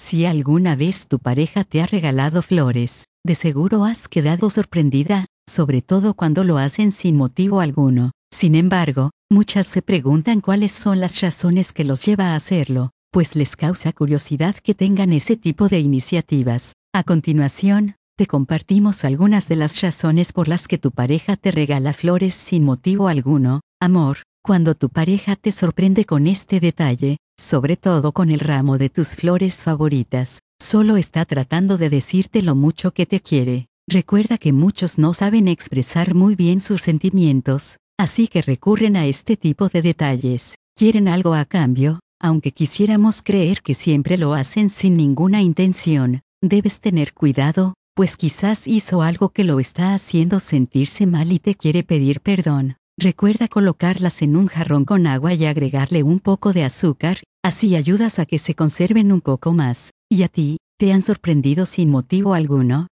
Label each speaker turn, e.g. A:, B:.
A: Si alguna vez tu pareja te ha regalado flores, de seguro has quedado sorprendida, sobre todo cuando lo hacen sin motivo alguno. Sin embargo, muchas se preguntan cuáles son las razones que los lleva a hacerlo, pues les causa curiosidad que tengan ese tipo de iniciativas. A continuación, te compartimos algunas de las razones por las que tu pareja te regala flores sin motivo alguno. Amor, cuando tu pareja te sorprende con este detalle, sobre todo con el ramo de tus flores favoritas, solo está tratando de decirte lo mucho que te quiere. Recuerda que muchos no saben expresar muy bien sus sentimientos, así que recurren a este tipo de detalles. Quieren algo a cambio, aunque quisiéramos creer que siempre lo hacen sin ninguna intención. Debes tener cuidado, pues quizás hizo algo que lo está haciendo sentirse mal y te quiere pedir perdón. Recuerda colocarlas en un jarrón con agua y agregarle un poco de azúcar, así ayudas a que se conserven un poco más. ¿Y a ti, te han sorprendido sin motivo alguno?